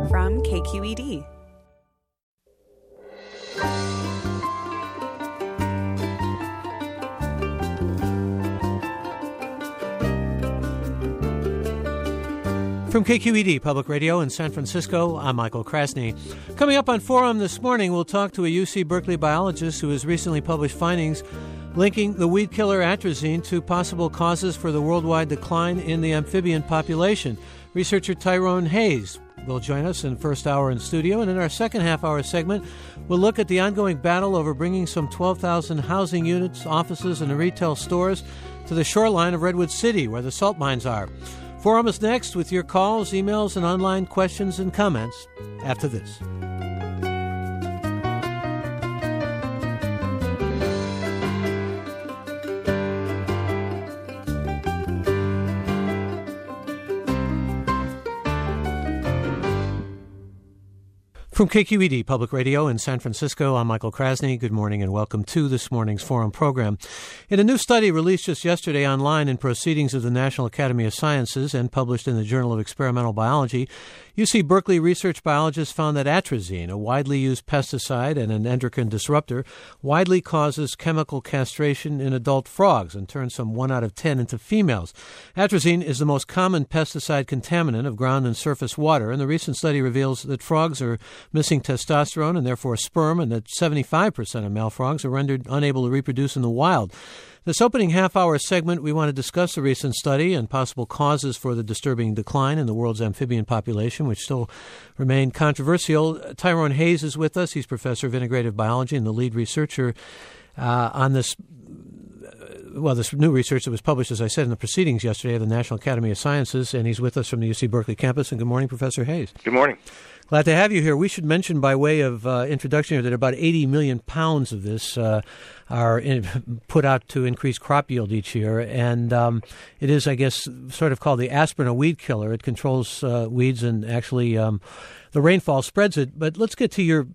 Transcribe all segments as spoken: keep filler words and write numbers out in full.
from K Q E D. From K Q E D Public Radio in San Francisco, I'm Michael Krasny. Coming up on Forum this morning, we'll talk to a U C Berkeley biologist who has recently published findings linking the weed killer atrazine to possible causes for the worldwide decline in the amphibian population. Researcher Tyrone Hayes will join us in the first hour in studio, and in our second half-hour segment, we'll look at the ongoing battle over bringing some twelve thousand housing units, offices, and retail stores to the shoreline of Redwood City, where the salt mines are. Forum is next with your calls, emails, and online questions and comments after this. From K Q E D Public Radio in San Francisco, I'm Michael Krasny. Good morning and welcome to this morning's Forum program. In a new study released just yesterday online in Proceedings of the National Academy of Sciences and published in the Journal of Experimental Biology, U C Berkeley research biologists found that atrazine, a widely used pesticide and an endocrine disruptor, widely causes chemical castration in adult frogs and turns some one out of ten into females. Atrazine is the most common pesticide contaminant of ground and surface water, and the recent study reveals that frogs are missing testosterone and therefore sperm, and that seventy-five percent of male frogs are rendered unable to reproduce in the wild. This opening half-hour segment, we want to discuss the recent study and possible causes for the disturbing decline in the world's amphibian population, which still remain controversial. Tyrone Hayes is with us. He's professor of integrative biology and the lead researcher uh, on this well, this new research that was published, as I said, in the Proceedings yesterday of the National Academy of Sciences, and he's with us from the U C Berkeley campus. And good morning, Professor Hayes. Good morning. Glad to have you here. We should mention by way of uh, introduction here that about eighty million pounds of this uh, are in, put out to increase crop yield each year. And um, it is, I guess, sort of called the aspirin, a weed killer. It controls uh, weeds, and actually um, the rainfall spreads it. But let's get to your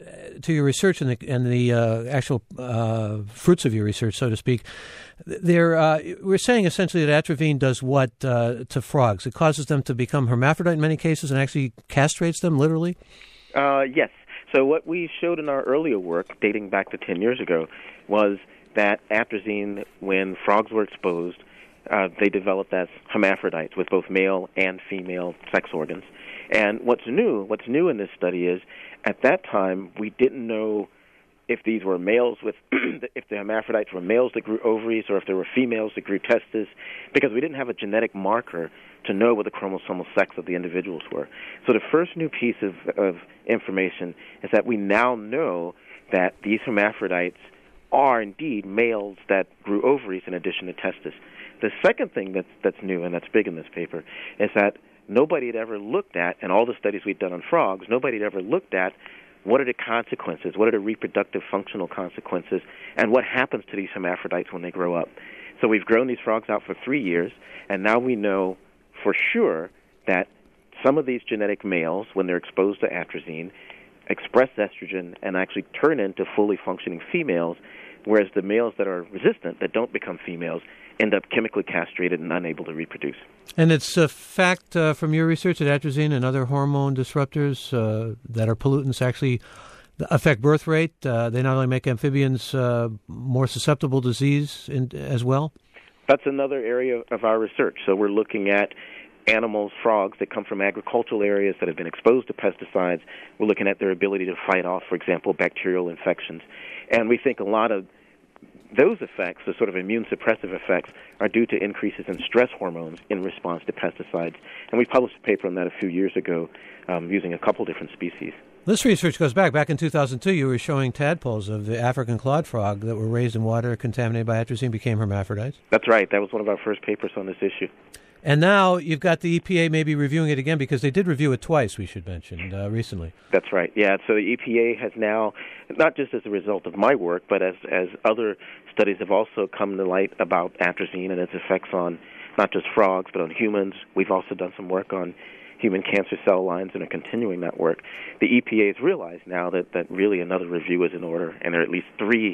to your research and the, and the uh, actual uh, fruits of your research, so to speak. There, uh, we're saying essentially that atrazine does what uh, to frogs? It causes them to become hermaphrodite in many cases and actually castrates them, literally? Uh, yes. So what we showed in our earlier work, dating back to ten years ago, was that atrazine, when frogs were exposed, uh, they developed as hermaphrodites with both male and female sex organs. And what's new, what's new in this study is, at that time, we didn't know if these were males with, if the hermaphrodites were males that grew ovaries or if they were females that grew testes, because we didn't have a genetic marker to know what the chromosomal sex of the individuals were. So the first new piece of, of information is that we now know that these hermaphrodites are indeed males that grew ovaries in addition to testes. The second thing that's, that's new, and that's big in this paper, is that nobody had ever looked at, in all the studies we've done on frogs, nobody had ever looked at what are the consequences, what are the reproductive functional consequences, and what happens to these hermaphrodites when they grow up. So we've grown these frogs out for three years, and now we know for sure that some of these genetic males, when they're exposed to atrazine, express estrogen and actually turn into fully functioning females, whereas the males that are resistant, that don't become females, end up chemically castrated and unable to reproduce. And it's a fact uh, from your research that atrazine and other hormone disruptors uh, that are pollutants actually affect birth rate. Uh, they not only make amphibians uh, more susceptible to disease in, as well? That's another area of our research. So we're looking at animals, frogs, that come from agricultural areas that have been exposed to pesticides. We're looking at their ability to fight off, for example, bacterial infections. And we think a lot of those effects, the sort of immune suppressive effects, are due to increases in stress hormones in response to pesticides. And we published a paper on that a few years ago um, using a couple different species. This research goes back. Back in two thousand two, you were showing tadpoles of the African clawed frog that were raised in water contaminated by atrazine became hermaphrodites. That's right. That was one of our first papers on this issue. And now you've got the E P A maybe reviewing it again, because they did review it twice, we should mention, uh, recently. That's right. Yeah, so the E P A has now, not just as a result of my work, but as, as other studies have also come to light about atrazine and its effects on not just frogs, but on humans. We've also done some work on human cancer cell lines and are continuing that work. The E P A has realized now that, that really another review is in order, and there are at least three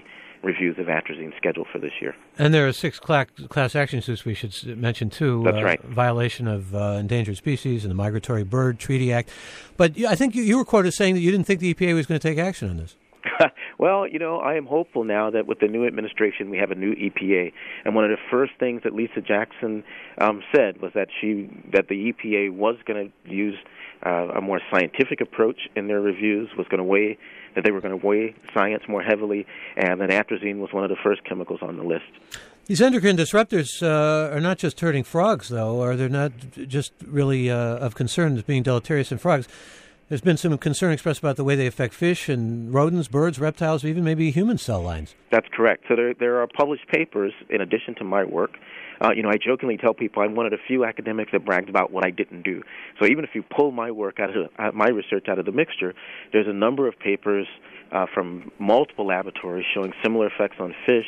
reviews of atrazine scheduled for this year. And there are six cla- class action suits we should mention, too. That's uh, right. Violation of uh, endangered species and the Migratory Bird Treaty Act. But I think you, you were quoted saying that you didn't think the E P A was going to take action on this. Well, you know, I am hopeful now that with the new administration we have a new E P A, and one of the first things that Lisa Jackson um, said was that she that the E P A was going to use uh, a more scientific approach in their reviews, was going to weigh that they were going to weigh science more heavily, and that atrazine was one of the first chemicals on the list. These endocrine disruptors uh, are not just hurting frogs, though, or they're not just really uh, of concern as being deleterious in frogs. There's been some concern expressed about the way they affect fish and rodents, birds, reptiles, even maybe human cell lines. That's correct. So there there are published papers in addition to my work. Uh, you know, I jokingly tell people I'm one of the few academics that bragged about what I didn't do. So even if you pull my work out of uh, my research out of the mixture, there's a number of papers uh, from multiple laboratories showing similar effects on fish.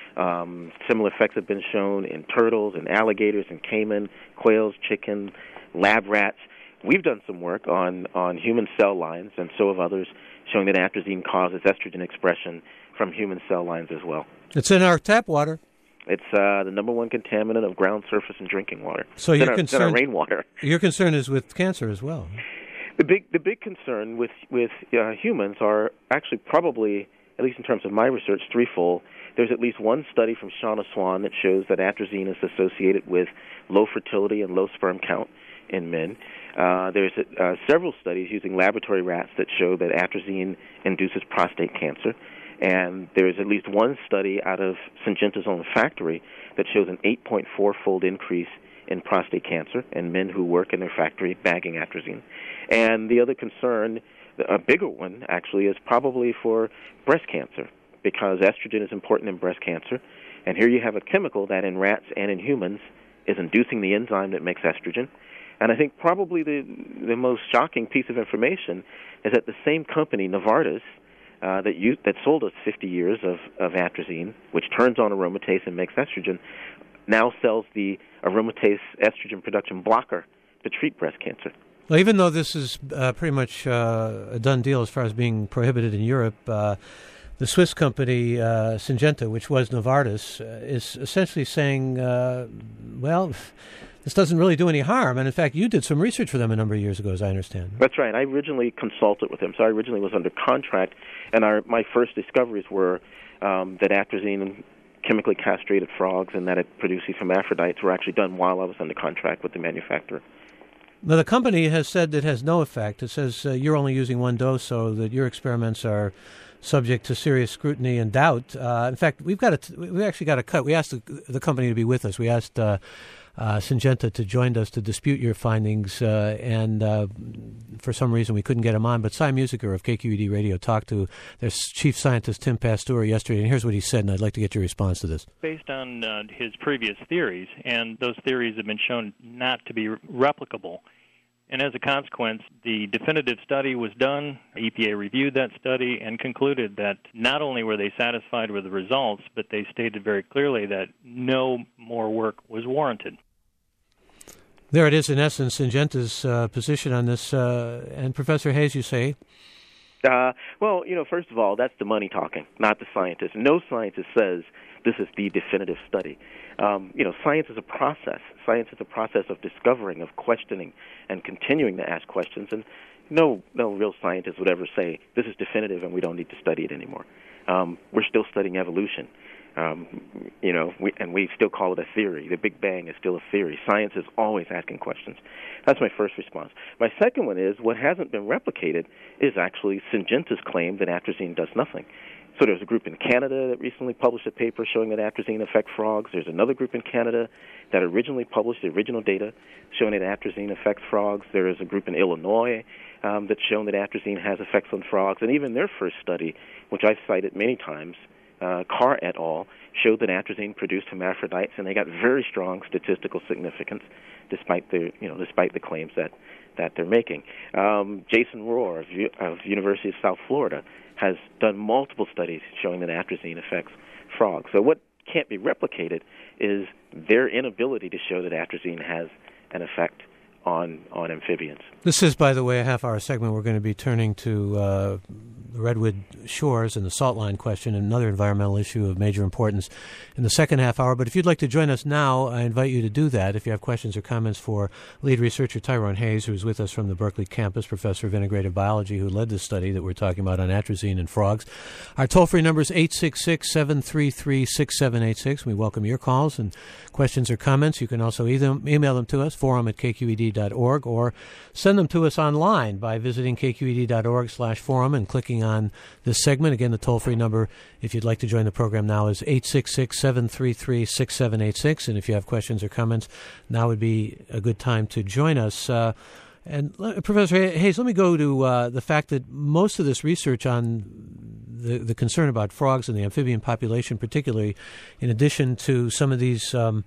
Um, similar effects have been shown in turtles and alligators and caiman, quails, chicken, lab rats. We've done some work on, on human cell lines, and so have others, showing that atrazine causes estrogen expression from human cell lines as well. It's in our tap water. It's uh, the number one contaminant of ground surface and drinking water. So it's your in our, concern, it's in our rainwater. Your concern is with cancer as well. The big the big concern with with uh, humans are actually probably, at least in terms of my research, threefold. There's at least one study from Shauna Swan that shows that atrazine is associated with low fertility and low sperm count in men. Uh, there's uh, several studies using laboratory rats that show that atrazine induces prostate cancer. And there's at least one study out of Syngenta's own factory that shows an eight point four fold increase in prostate cancer in men who work in their factory bagging atrazine. And the other concern, a bigger one actually, is probably for breast cancer, because estrogen is important in breast cancer. And here you have a chemical that in rats and in humans is inducing the enzyme that makes estrogen. And I think probably the the most shocking piece of information is that the same company, Novartis, uh, that you, that sold us fifty years of, of atrazine, which turns on aromatase and makes estrogen, now sells the aromatase estrogen production blocker to treat breast cancer. Well, even though this is uh, pretty much uh, a done deal as far as being prohibited in Europe, uh, the Swiss company uh, Syngenta, which was Novartis, uh, is essentially saying, uh, well, this doesn't really do any harm. And in fact, you did some research for them a number of years ago, as I understand. That's right. I originally consulted with them. So I originally was under contract, and our, my first discoveries were um, that atrazine chemically castrated frogs and that it produces hermaphrodites were actually done while I was under contract with the manufacturer. Now, the company has said it has no effect. It says uh, you're only using one dose, so that your experiments are subject to serious scrutiny and doubt. Uh, in fact, we've got a t- we actually got a cut. We asked the, the company to be with us. We asked uh, uh, Syngenta to join us to dispute your findings, uh, and uh, for some reason we couldn't get him on. But Cy Musiker of K Q E D Radio talked to their chief scientist, Tim Pasteur, yesterday, and here's what he said, and I'd like to get your response to this. Based on uh, his previous theories, and those theories have been shown not to be replicable. And as a consequence, the definitive study was done. E P A reviewed that study and concluded that not only were they satisfied with the results, but they stated very clearly that no more work was warranted. There it is, in essence, Syngenta's uh, position on this. Uh, and Professor Hayes, you say? Uh, well, you know, first of all, that's the money talking, not the scientist. No scientist says this is the definitive study. Um, you know, science is a process. Science is a process of discovering, of questioning, and continuing to ask questions. And no, no real scientist would ever say this is definitive and we don't need to study it anymore. Um, we're still studying evolution. Um, you know, we, and we still call it a theory. The Big Bang is still a theory. Science is always asking questions. That's my first response. My second one is what hasn't been replicated is actually Syngenta's claim that atrazine does nothing. So there's a group in Canada that recently published a paper showing that atrazine affects frogs. There's another group in Canada that originally published the original data showing that atrazine affects frogs. There is a group in Illinois um, that's shown that atrazine has effects on frogs. And even their first study, which I've cited many times, uh, Carr et al., showed that atrazine produced hermaphrodites, and they got very strong statistical significance despite the, you know, despite the claims that, that they're making. Um, Jason Rohr of, U- of University of South Florida has done multiple studies showing that atrazine affects frogs. So what can't be replicated is their inability to show that atrazine has an effect on on amphibians. This is, by the way, a half-hour segment. We're going to be turning to uh, the redwood shores and the salt line question, another environmental issue of major importance, in the second half hour. But if you'd like to join us now, I invite you to do that. If you have questions or comments for lead researcher Tyrone Hayes, who's with us from the Berkeley campus, professor of integrative biology, who led this study that we're talking about on atrazine in frogs. Our toll-free number is eight six six, seven three three, six seven eight six. We welcome your calls and questions or comments. You can also either email them to us, forum at k q e d dot org, or send them to us online by visiting k q e d dot org slash forum and clicking on this segment. Again, the toll-free number, if you'd like to join the program now, is eight six six, seven three three, six seven eight six. And if you have questions or comments, now would be a good time to join us. Uh, and uh, Professor Hayes, let me go to uh, the fact that most of this research on the, the concern about frogs and the amphibian population, particularly, in addition to some of these um,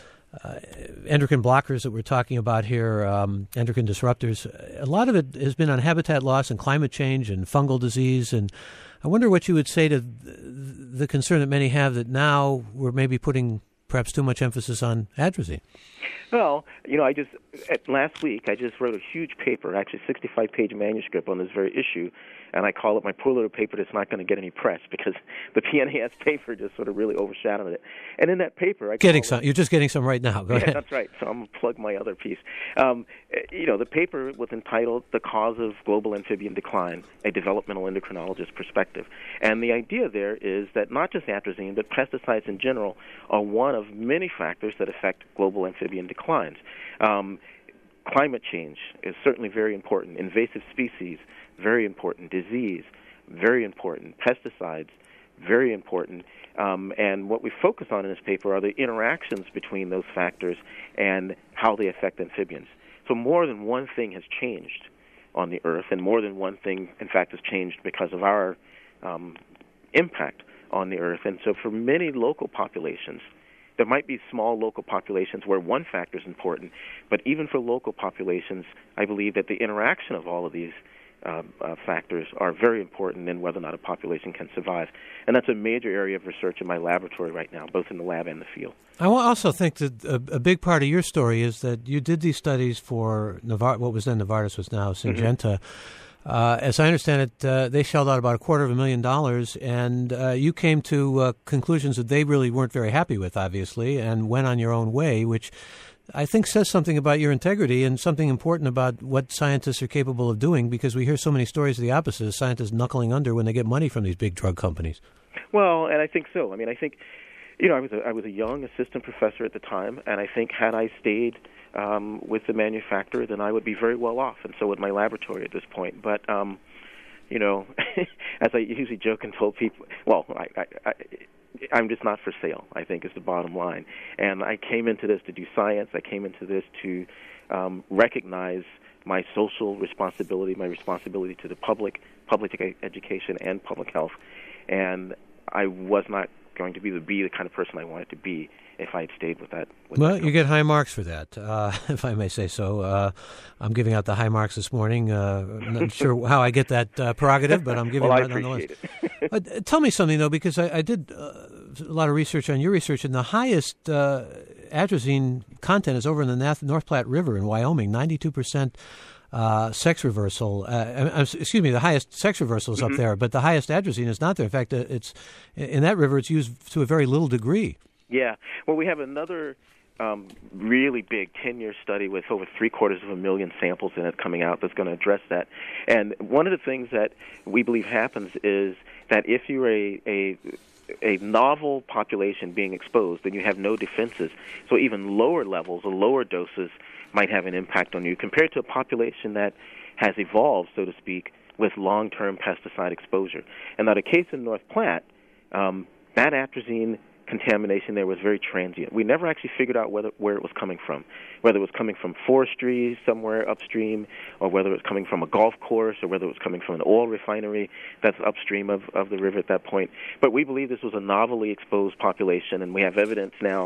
uh, endocrine blockers that we're talking about here, um, endocrine disruptors, a lot of it has been on habitat loss and climate change and fungal disease. And I wonder what you would say to the concern that many have that now we're maybe putting perhaps too much emphasis on atrazine. Well, you know, I just, last week, I just wrote a huge paper, actually sixty-five page manuscript on this very issue, and I call it my poor little paper that's not going to get any press because the P N A S paper just sort of really overshadowed it. And in that paper, I getting some, it, you're just getting some right now. Go yeah, ahead. That's right. So I'm going to plug my other piece. Um, you know, the paper was entitled "The Cause of Global Amphibian Decline: A Developmental Endocrinologist Perspective." And the idea there is that not just atrazine, but pesticides in general are one of many factors that affect global amphibian declines. Um, climate change is certainly very important. Invasive species, very important. Disease, very important. Pesticides, very important. Um, and what we focus on in this paper are the interactions between those factors and how they affect amphibians. So more than one thing has changed on the Earth, and more than one thing, in fact, has changed because of our um, impact on the Earth. And so for many local populations, there might be small local populations where one factor is important, but even for local populations, I believe that the interaction of all of these uh, uh, factors are very important in whether or not a population can survive. And that's a major area of research in my laboratory right now, both in the lab and the field. I also think that a, a big part of your story is that you did these studies for Novar- what was then Novartis, was now Syngenta. Mm-hmm. Uh, as I understand it, uh, they shelled out about a quarter of a million dollars, and uh, you came to uh, conclusions that they really weren't very happy with, obviously, and went on your own way, which I think says something about your integrity and something important about what scientists are capable of doing, because we hear so many stories of the opposite, scientists knuckling under when they get money from these big drug companies. Well, and I think so. I mean, I think, you know, I was a, I was a young assistant professor at the time, and I think had I stayed Um, with the manufacturer, then I would be very well off, and so would my laboratory at this point. But, um, you know, as I usually joke and told people, well, I, I, I, I'm just not for sale, I think, is the bottom line. And I came into this to do science. I came into this to um, recognize my social responsibility, my responsibility to the public, public education, and public health. And I was not going to be the, be the kind of person I wanted to be if I had stayed with that. With well, that you get high marks for that, uh, if I may say so. Uh, I'm giving out the high marks this morning. Uh, I'm not sure how I get that uh, prerogative, but I'm giving well, it nonetheless. It. uh, tell me something, though, because I, I did uh, a lot of research on your research, and the highest uh, atrazine content is over in the North Platte River in Wyoming, ninety-two percent. Uh, sex reversal, uh, excuse me, the highest sex reversal is mm-hmm. up there, but the highest atrazine is not there. In fact, it's in that river, it's used to a very little degree. Yeah. Well, we have another um, really big ten-year study with over three-quarters of a million samples in it coming out that's going to address that. And one of the things that we believe happens is that if you're a, a a novel population being exposed, then you have no defenses. So even lower levels or lower doses might have an impact on you compared to a population that has evolved, so to speak, with long-term pesticide exposure. And now the case in North Platte, um, that atrazine contamination there was very transient. We never actually figured out whether where it was coming from, whether it was coming from forestry somewhere upstream, or whether it was coming from a golf course, or whether it was coming from an oil refinery that's upstream of, of the river at that point. But we believe this was a novelly exposed population, and we have evidence now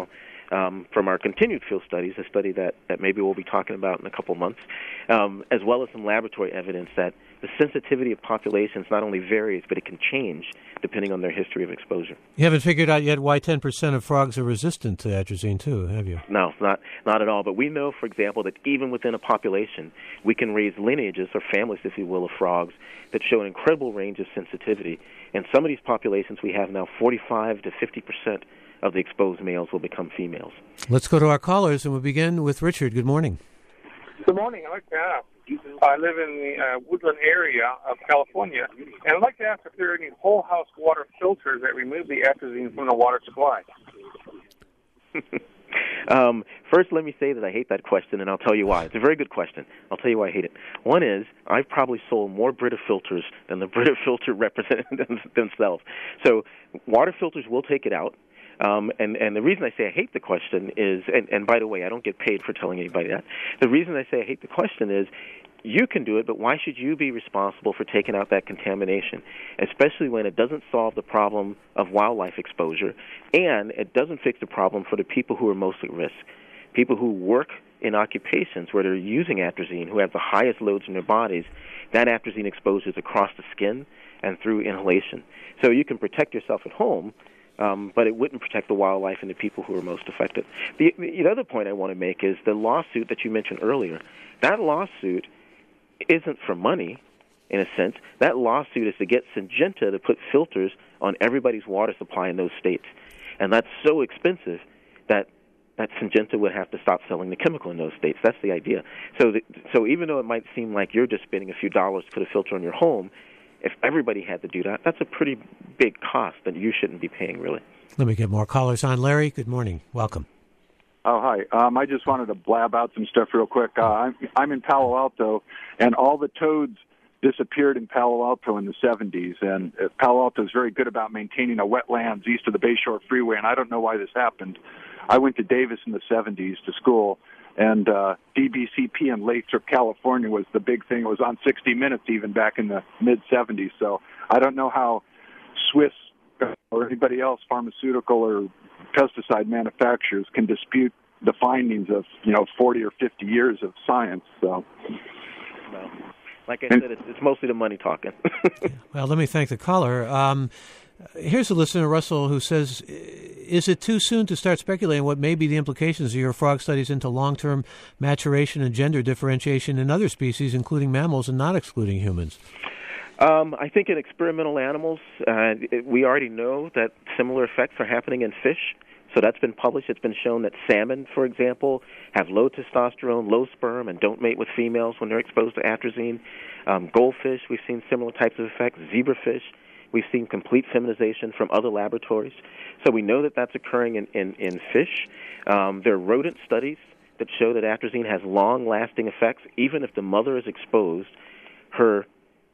um, from our continued field studies, a study that, that maybe we'll be talking about in a couple months, um, as well as some laboratory evidence that the sensitivity of populations not only varies, but it can change depending on their history of exposure. You haven't figured out yet why ten percent of frogs are resistant to atrazine, too, have you? No, not not at all. But we know, for example, that even within a population, we can raise lineages or families, if you will, of frogs that show an incredible range of sensitivity. And some of these populations we have now, forty-five to fifty percent of the exposed males will become females. Let's go to our callers, and we'll begin with Richard. Good morning. Good morning. I'd like to ask. I live in the uh, woodland area of California, and I'd like to ask if there are any whole house water filters that remove the atrazine from the water supply. um, first, let me say that I hate that question, and I'll tell you why. It's a very good question. I'll tell you why I hate it. One is, I've probably sold more Brita filters than the Brita filter represent themselves. So water filters will take it out. Um, and, and the reason I say I hate the question is, and, and by the way, I don't get paid for telling anybody that. The reason I say I hate the question is, you can do it, but why should you be responsible for taking out that contamination, especially when it doesn't solve the problem of wildlife exposure, and it doesn't fix the problem for the people who are most at risk, people who work in occupations where they're using atrazine, who have the highest loads in their bodies. That atrazine exposure is across the skin and through inhalation. So you can protect yourself at home, Um, but it wouldn't protect the wildlife and the people who are most affected. The, the other point I want to make is the lawsuit that you mentioned earlier. That lawsuit isn't for money, in a sense. That lawsuit is to get Syngenta to put filters on everybody's water supply in those states. And that's so expensive that that Syngenta would have to stop selling the chemical in those states. That's the idea. So, the, so even though it might seem like you're just spending a few dollars to put a filter on your home, if everybody had to do that, that's a pretty big cost that you shouldn't be paying, really. Let me get more callers on. Larry, good morning. Welcome. Oh, hi. Um, I just wanted to blab out some stuff real quick. Uh, I'm, I'm in Palo Alto, and all the toads disappeared in Palo Alto in the seventies, and uh, Palo Alto is very good about maintaining a wetlands east of the Bayshore Freeway, and I don't know why this happened. I went to Davis in the seventies to school, and uh, D B C P in Lathrop, California was the big thing. It was on sixty minutes even back in the mid-seventies, so I don't know how Swiss or anybody else, pharmaceutical or pesticide manufacturers, can dispute the findings of, you know, forty or fifty years of science. So, well, like I said, it's, it's mostly the money talking. Well, let me thank the caller. Um, here's a listener, Russell, who says, is it too soon to start speculating what may be the implications of your frog studies into long-term maturation and gender differentiation in other species, including mammals and not excluding humans? Um, I think in experimental animals, uh, it, we already know that similar effects are happening in fish. So that's been published. It's been shown that salmon, for example, have low testosterone, low sperm, and don't mate with females when they're exposed to atrazine. Um, goldfish, we've seen similar types of effects. Zebrafish, we've seen complete feminization from other laboratories. So we know that that's occurring in, in, in fish. Um, there are rodent studies that show that atrazine has long-lasting effects. Even if the mother is exposed, her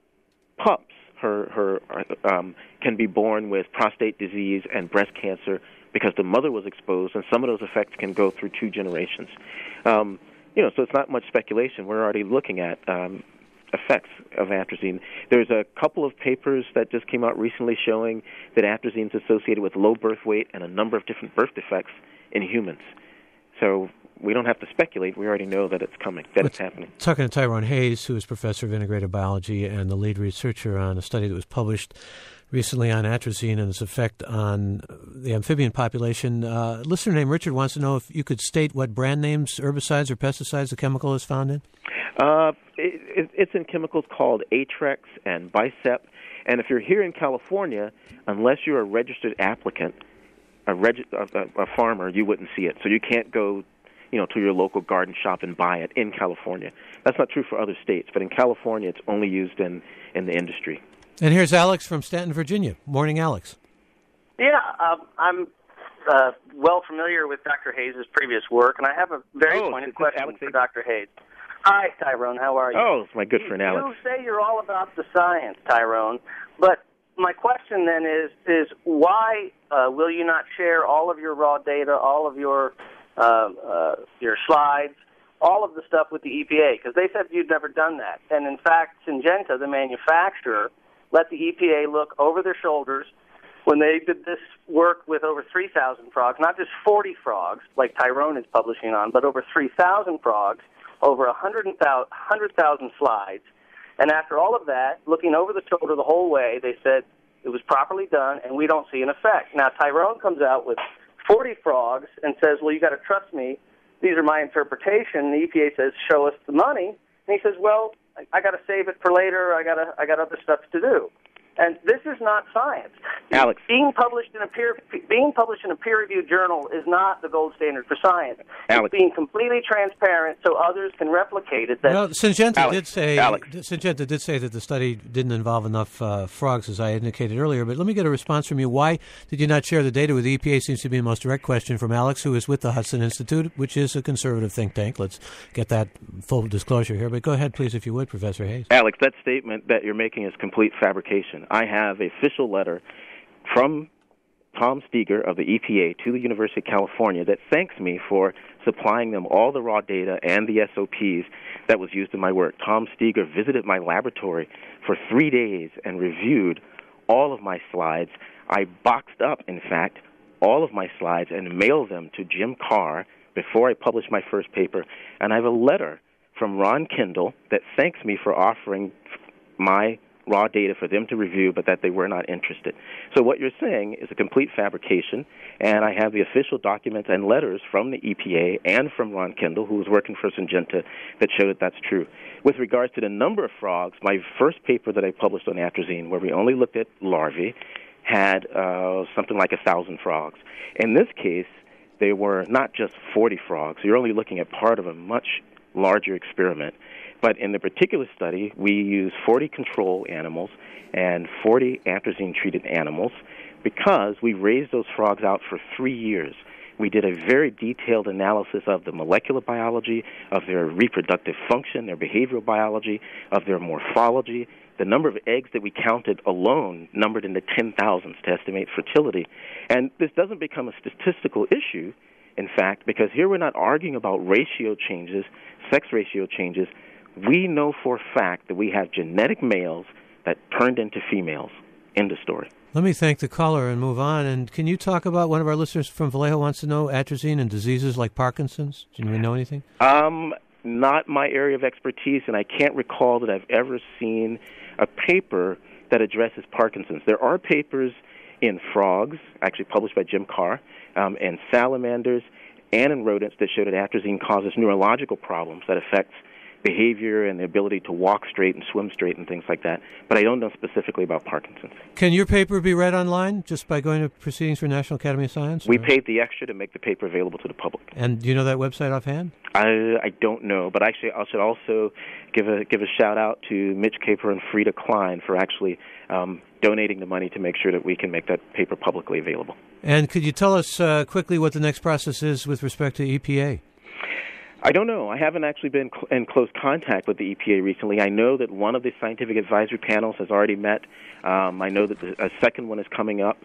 pups her, her um, can be born with prostate disease and breast cancer because the mother was exposed, and some of those effects can go through two generations. Um, you know, so it's not much speculation. We're already looking at um, effects of atrazine. There's a couple of papers that just came out recently showing that atrazine is associated with low birth weight and a number of different birth defects in humans. So we don't have to speculate. We already know that it's coming, that We're it's happening. Talking to Tyrone Hayes, who is professor of integrative biology and the lead researcher on a study that was published recently on atrazine and its effect on the amphibian population. Uh, a listener named Richard wants to know if you could state what brand names, herbicides, or pesticides the chemical is found in? Uh, it, it's in chemicals called Atrex and Bicep. And if you're here in California, unless you're a registered applicant, a, reg- a, a farmer, you wouldn't see it. So you can't go, you know, to your local garden shop and buy it in California. That's not true for other states, but in California, it's only used in, in the industry. And here's Alex from Stanton, Virginia. Morning, Alex. Yeah, um, I'm uh, well familiar with Doctor Hayes' previous work, and I have a very oh, pointed is this question Alex for Doctor Hayes. Hi, Tyrone. How are you? Oh, it's my good friend Alex. You say you're all about the science, Tyrone, but my question then is, is why uh, will you not share all of your raw data, all of your uh, uh, your slides, all of the stuff with the E P A? Because they said you'd never done that. And, in fact, Syngenta, the manufacturer, let the E P A look over their shoulders when they did this work with over three thousand frogs, not just forty frogs like Tyrone is publishing on, but over three thousand frogs, over one hundred thousand slides. And after all of that, looking over the shoulder the whole way, they said it was properly done and we don't see an effect. Now, Tyrone comes out with forty frogs and says, well, you got to trust me. These are my interpretation. The E P A says, show us the money. And he says, well, I, I got to save it for later. I got to, I got other stuff to do. And this is not science. Alex. Being published in a peer being published in a peer-reviewed journal is not the gold standard for science. Alex. It's being completely transparent so others can replicate it. That well, Syngenta Alex. did say Alex. Syngenta did say that the study didn't involve enough uh, frogs, as I indicated earlier. But let me get a response from you. Why did you not share the data with the E P A? Seems to be the most direct question from Alex, who is with the Hudson Institute, which is a conservative think tank. Let's get that full disclosure here. But go ahead, please, if you would, Professor Hayes. Alex, that statement that you're making is complete fabrication. I have a official letter from Tom Steger of the E P A to the University of California that thanks me for supplying them all the raw data and the S O Ps that was used in my work. Tom Steger visited my laboratory for three days and reviewed all of my slides. I boxed up, in fact, all of my slides and mailed them to Jim Carr before I published my first paper. And I have a letter from Ron Kendall that thanks me for offering my raw data for them to review, but that they were not interested. So what you're saying is a complete fabrication, and I have the official documents and letters from the E P A and from Ron Kendall, who was working for Syngenta, that show that that's true. With regards to the number of frogs, my first paper that I published on atrazine, where we only looked at larvae, had uh, something like a thousand frogs. In this case, there were not just forty frogs. You're only looking at part of a much larger experiment. But in the particular study, we used forty control animals and forty atrazine-treated animals because we raised those frogs out for three years. We did a very detailed analysis of the molecular biology, of their reproductive function, their behavioral biology, of their morphology. The number of eggs that we counted alone numbered in the ten thousands to estimate fertility. And this doesn't become a statistical issue, in fact, because here we're not arguing about ratio changes, sex ratio changes. We know for a fact that we have genetic males that turned into females. End of story. Let me thank the caller and move on. And can you talk about, one of our listeners from Vallejo wants to know atrazine and diseases like Parkinson's? Do you know anything? Um, not my area of expertise, and I can't recall that I've ever seen a paper that addresses Parkinson's. There are papers in frogs, actually published by Jim Carr, um, and salamanders, and in rodents that show that atrazine causes neurological problems that affects behavior and the ability to walk straight and swim straight and things like that. But I don't know specifically about Parkinson's. Can your paper be read online just by going to Proceedings for National Academy of Science? Or? We paid the extra to make the paper available to the public. And do you know that website offhand? I, I don't know, but actually I should also give a give a shout out to Mitch Caper and Frida Klein for actually um, donating the money to make sure that we can make that paper publicly available. And could you tell us uh, quickly what the next process is with respect to E P A? I don't know. I haven't actually been cl- in close contact with the E P A recently. I know that one of the scientific advisory panels has already met. Um, I know that the, a second one is coming up.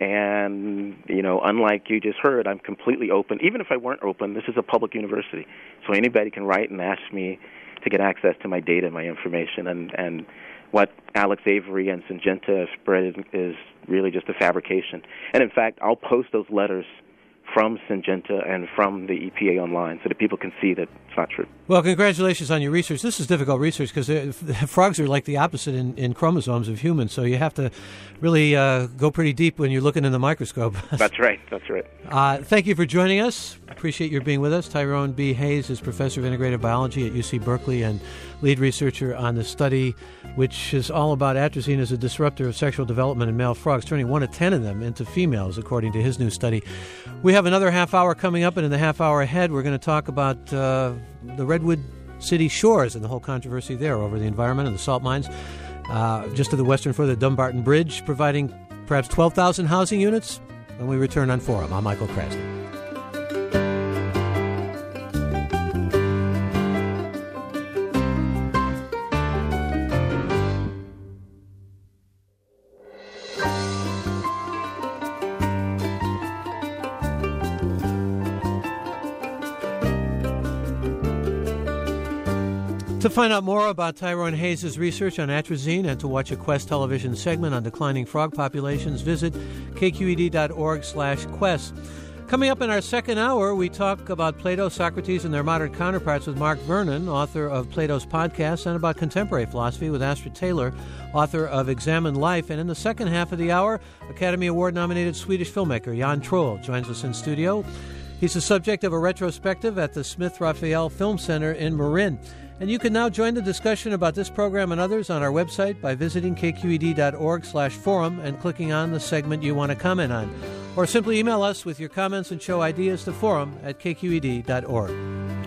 And, you know, unlike you just heard, I'm completely open. Even if I weren't open, this is a public university. So anybody can write and ask me to get access to my data, my information. And, and what Alex Avery and Syngenta have spread is, is really just a fabrication. And, in fact, I'll post those letters from Syngenta and from the E P A online so that people can see that it's not true. Well, congratulations on your research. This is difficult research because frogs are like the opposite in, in chromosomes of humans, so you have to really uh, go pretty deep when you're looking in the microscope. That's right. That's right. Uh, thank you for joining us. Appreciate your being with us. Tyrone B. Hayes is Professor of Integrative Biology at U C Berkeley and lead researcher on the study, which is all about atrazine as a disruptor of sexual development in male frogs, turning one to ten of them into females, according to his new study. We have another half hour coming up, and in the half hour ahead, we're going to talk about uh, the Redwood City shores and the whole controversy there over the environment and the salt mines. Uh, just to the western foot of the Dumbarton Bridge, providing perhaps twelve thousand housing units. When we return on Forum, I'm Michael Krasny. To To find out more about Tyrone Hayes' research on atrazine and to watch a Quest television segment on declining frog populations, visit kqed.org slash quest. Coming up in our second hour, we talk about Plato, Socrates, and their modern counterparts with Mark Vernon, author of Plato's Podcast, and about contemporary philosophy with Astrid Taylor, author of Examined Life. And in the second half of the hour, Academy Award-nominated Swedish filmmaker Jan Troell joins us in studio. He's the subject of a retrospective at the Smith-Raphael Film Center in Marin. And you can now join the discussion about this program and others on our website by visiting kqed.org slash forum and clicking on the segment you want to comment on. Or simply email us with your comments and show ideas to forum at kqed dot org.